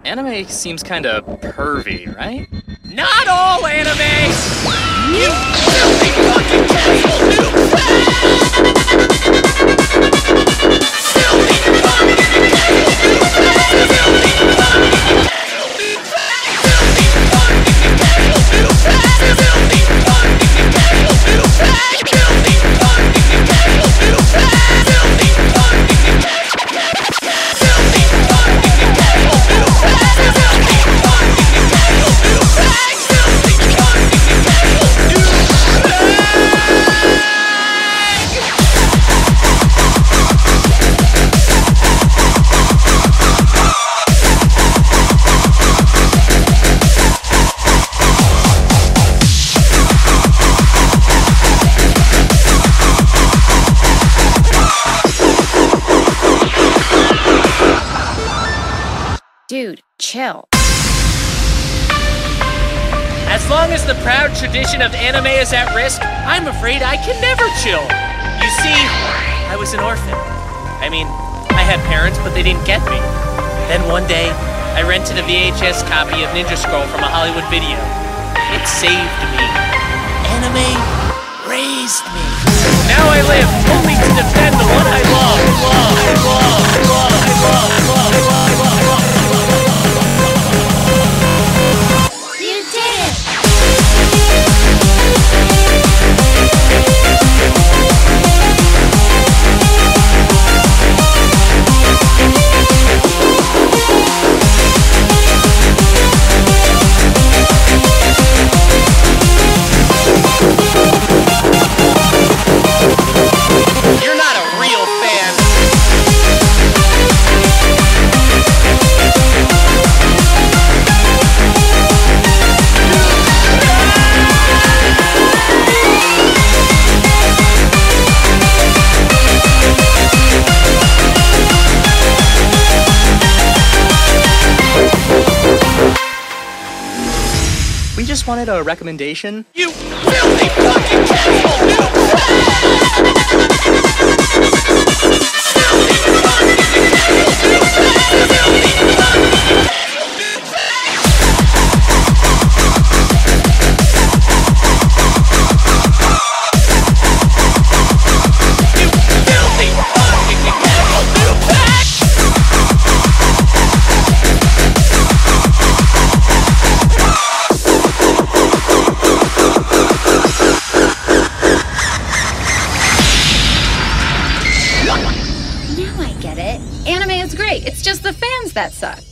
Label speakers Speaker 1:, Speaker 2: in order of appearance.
Speaker 1: Anime seems kinda pervy, right?
Speaker 2: Not all anime! You filthy fucking casual noob! Filthy fucking casual noob! Filthy fucking casual noob! Filthy fucking casual noob! Filthy fucking casual noob! Filthy fucking filthy fucking casual noob! Filthy fucking casual noob! Filthy fucking
Speaker 3: Dude, chill.
Speaker 2: As long as the proud tradition of anime is at risk, I'm afraid I can never chill. You see, I was an orphan. I mean, I had parents, but they didn't get me. Then one day, I rented a VHS copy of Ninja Scroll from a Hollywood video. It saved me. Anime raised me. Now I live only to defend the one I love.
Speaker 3: You did it!
Speaker 2: You're not a real fan.
Speaker 1: We just wanted a recommendation.
Speaker 2: You filthy fucking casual noob!
Speaker 3: Now I get it. Anime is great. It's just the fans that suck.